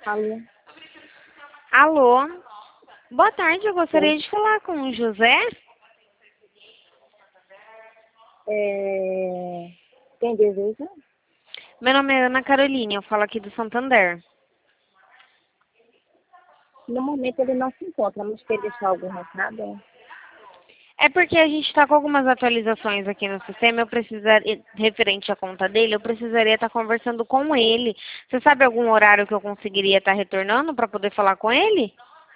Alô? Alô, boa tarde, eu Oi. gostaria de falar com o José. Quem deseja? Meu nome é Ana Carolina, eu falo aqui do Santander. No momento ele não se encontra, mas quer deixar algum recado? É porque a gente está com algumas atualizações aqui no sistema, eu precisaria, referente à conta dele, eu precisaria estar conversando com ele. Você sabe algum horário que eu conseguiria estar retornando para poder falar com ele?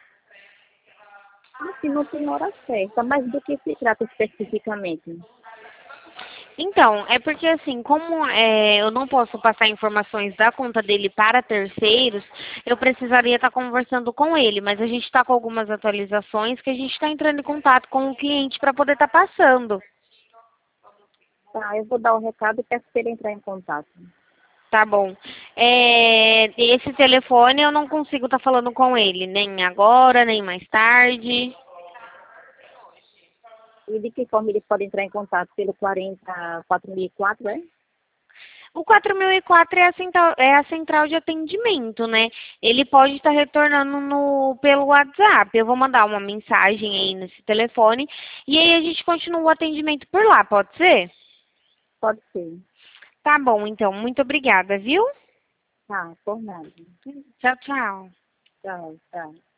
Assim, não tem hora certa, mas do que se trata especificamente? Então, é porque assim, como eu não posso passar informações da conta dele para terceiros, eu precisaria estar conversando com ele, mas a gente está com algumas atualizações que a gente está entrando em contato com o cliente para poder estar passando. Tá, eu vou dar o recado e peço para ele entrar em contato. Tá bom. Esse telefone eu não consigo estar falando com ele, nem agora, nem mais tarde. E de que forma ele pode entrar em contato? Pelo 40.4004, é? O 4004 é a central de atendimento, né? Ele pode estar retornando pelo WhatsApp. Eu vou mandar uma mensagem aí nesse telefone e aí a gente continua o atendimento por lá, pode ser? Pode ser. Tá bom, então. Muito obrigada, viu? Tá, por nada. Tchau, tchau. Tchau, tchau.